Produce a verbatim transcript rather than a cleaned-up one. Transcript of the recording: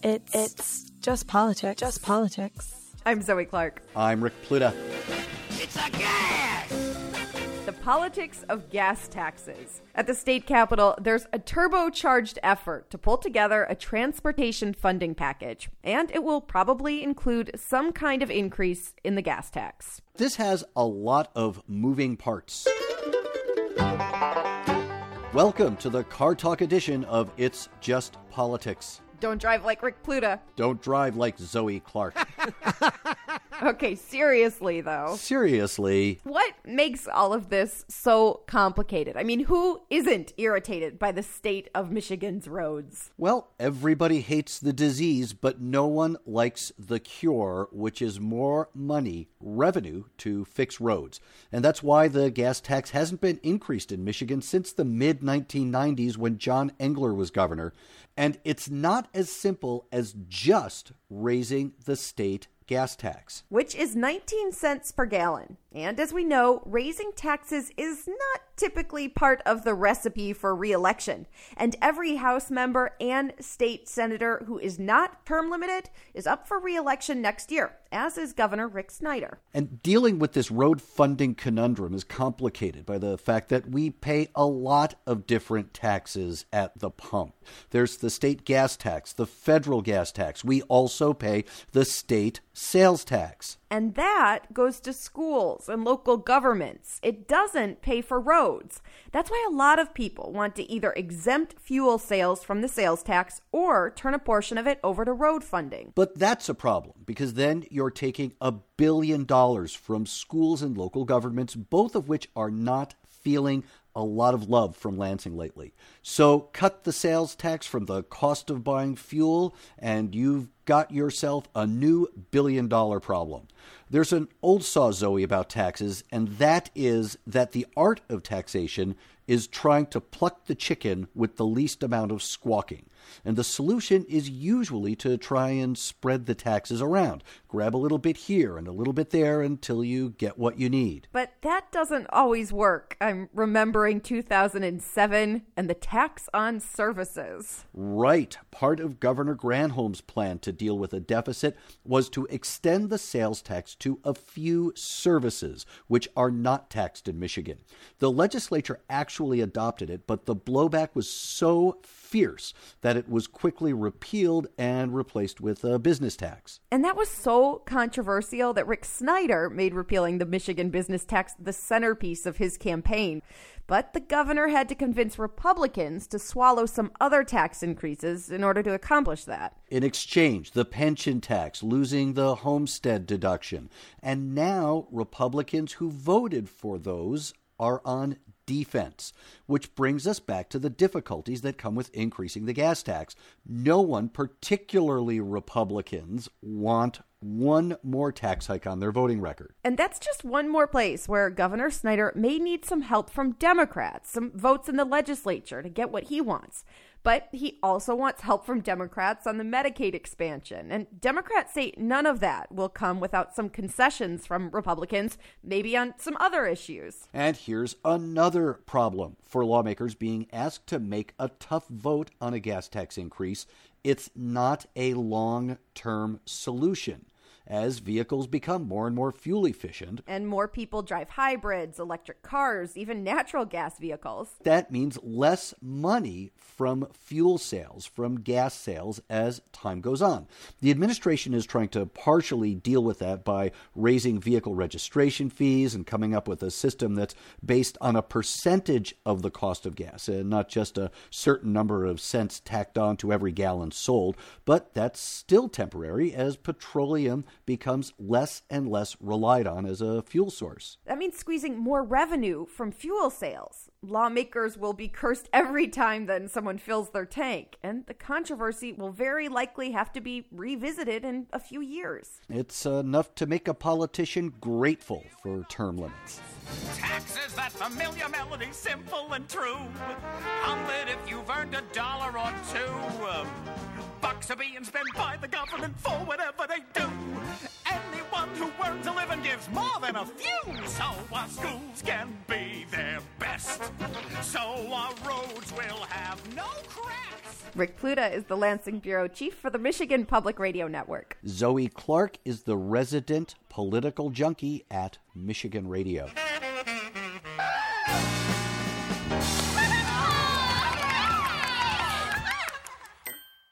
It's, it's just politics. Just politics. I'm Zoe Clark. I'm Rick Pluta. It's a gas! The politics of gas taxes. At the state capitol, there's a turbocharged effort to pull together a transportation funding package, and it will probably include some kind of increase in the gas tax. This has a lot of moving parts. Welcome to the Car Talk edition of It's Just Politics. Don't drive like Rick Pluta. Don't drive like Zoe Clark. Okay, seriously, though. Seriously. What makes all of this so complicated? I mean, who isn't irritated by the state of Michigan's roads? Well, everybody hates the disease, but no one likes the cure, which is more money, revenue, to fix roads. And that's why the gas tax hasn't been increased in Michigan since the mid nineteen nineties when John Engler was governor. And it's not as simple as just raising the state gas tax, which is nineteen cents per gallon. And as we know, raising taxes is not typically part of the recipe for re-election. And every House member and state senator who is not term limited is up for re-election next year, as is Governor Rick Snyder. And dealing with this road funding conundrum is complicated by the fact that we pay a lot of different taxes at the pump. There's the state gas tax, the federal gas tax. We also pay the state sales tax. And that goes to schools and local governments. It doesn't pay for roads. That's why a lot of people want to either exempt fuel sales from the sales tax or turn a portion of it over to road funding. But that's a problem, because then you're taking a billion dollars from schools and local governments, both of which are not feeling a lot of love from Lansing lately. So cut the sales tax from the cost of buying fuel, and you've got yourself a new billion dollar problem. There's an old saw, Zoe, about taxes, and that is that the art of taxation is trying to pluck the chicken with the least amount of squawking. And the solution is usually to try and spread the taxes around. Grab a little bit here and a little bit there until you get what you need. But that doesn't always work. I'm remembering two thousand seven and the tax on services. Right. Part of Governor Granholm's plan to deal with a deficit was to extend the sales tax to a few services, which are not taxed in Michigan. The legislature actually adopted it, but the blowback was so fierce that it was quickly repealed and replaced with a business tax. And that was so controversial that Rick Snyder made repealing the Michigan business tax the centerpiece of his campaign. But the governor had to convince Republicans to swallow some other tax increases in order to accomplish that. In exchange, the pension tax, losing the homestead deduction. And now Republicans who voted for those are on defense, which brings us back to the difficulties that come with increasing the gas tax. No one, particularly Republicans, want one more tax hike on their voting record. And that's just one more place where Governor Snyder may need some help from Democrats, some votes in the legislature to get what he wants. But he also wants help from Democrats on the Medicaid expansion. And Democrats say none of that will come without some concessions from Republicans, maybe on some other issues. And here's another problem for lawmakers being asked to make a tough vote on a gas tax increase. It's not a long-term solution. As vehicles become more and more fuel efficient. And more people drive hybrids, electric cars, even natural gas vehicles. That means less money from fuel sales, from gas sales as time goes on. The administration is trying to partially deal with that by raising vehicle registration fees and coming up with a system that's based on a percentage of the cost of gas, and not just a certain number of cents tacked on to every gallon sold. But that's still temporary as petroleum becomes less and less relied on as a fuel source. That means squeezing more revenue from fuel sales. Lawmakers will be cursed every time then someone fills their tank, and the controversy will very likely have to be revisited in a few years. It's enough to make a politician grateful for term limits. Taxes, that familiar melody, simple and true. Hum it if you've earned a dollar or two. Um, bucks are being spent by the government for whatever they do. Anyone who work to live and gives more than a few, so our schools can be their best, so our roads will have no cracks. Rick Pluta is the Lansing Bureau Chief for the Michigan Public Radio Network. Zoe Clark is the resident political junkie at Michigan Radio.